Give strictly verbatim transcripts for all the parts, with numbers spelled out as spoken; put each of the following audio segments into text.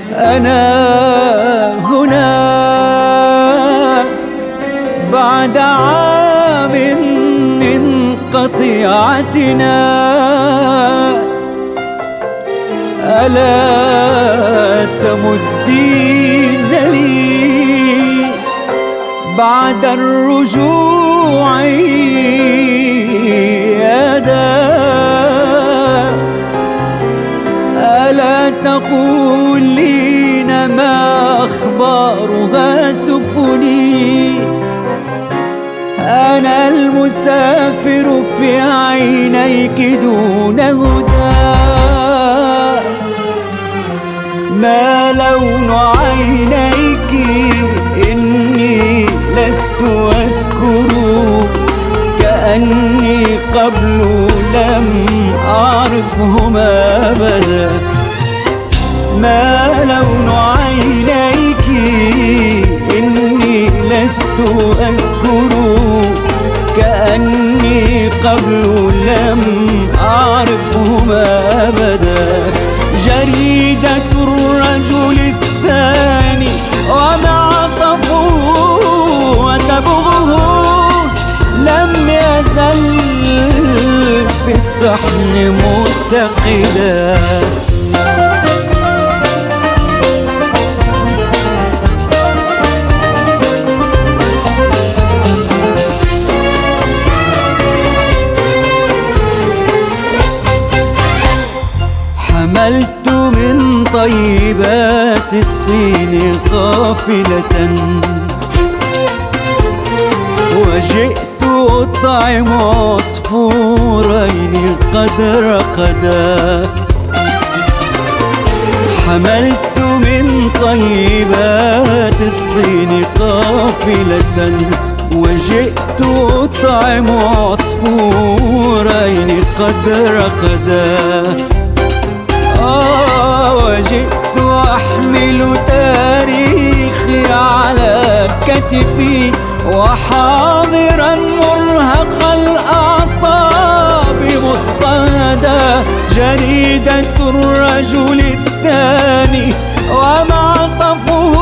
أنا هنا بعد عام من قطيعتنا، ألا تمدين لي بعد الرجوع يدا؟ ألا تقولين ما أخبارها سفني؟ أنا المسافر في عينيك دون هدى. ما لون عينيك؟ إني لست أذكر، كأني قبل لم أعرفهما أبدا. ما لون عينيك؟ إني لست أذكر، كأني قبل لم أعرفهما أبدا. جريدة الرجل الثاني ومعطفه وتبغه، لم يزل في الصحن متقدا. حملت من طيبات الصين قافلة، وجئت أطعم عصفورين قد رقدا. حملت من طيبات الصين قافلة، وجئت أطعم عصفورين قد رقدا. آه وجئت أحمل تاريخي على كتفي، وحاضرا مرهق الأعصاب مضطهدا. جريدة الرجل الثاني ومعطفه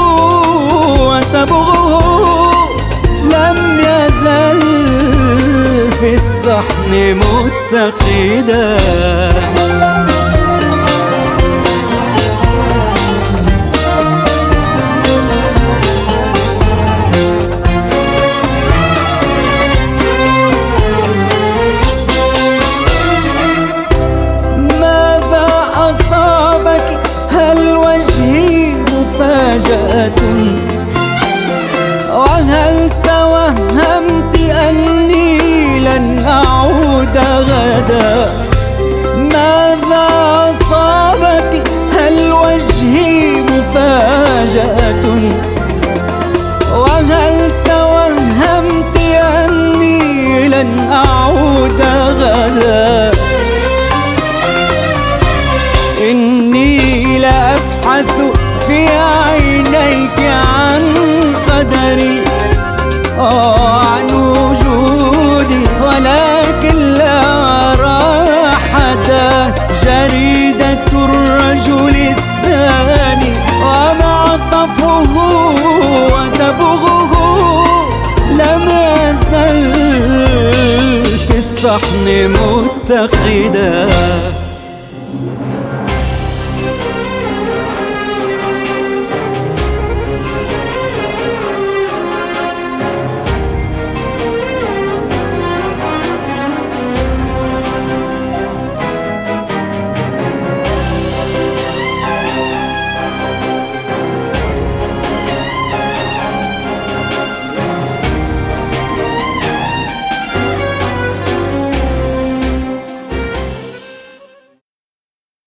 وتبغه، لم يزل في الصحن متقدا. وهل توهمت أني لن أعود غدا؟ ماذا أصابك؟ هل وجهي مفاجأة؟ وهل توهمت أني لن أعود غدا؟ إني لأبحث في عينيك عن قدري، آه عن وجودي، ولكن لا راحة. جريدة الرجل الثاني ومعطفه وتبغه، لم يزل في الصحن متقدا.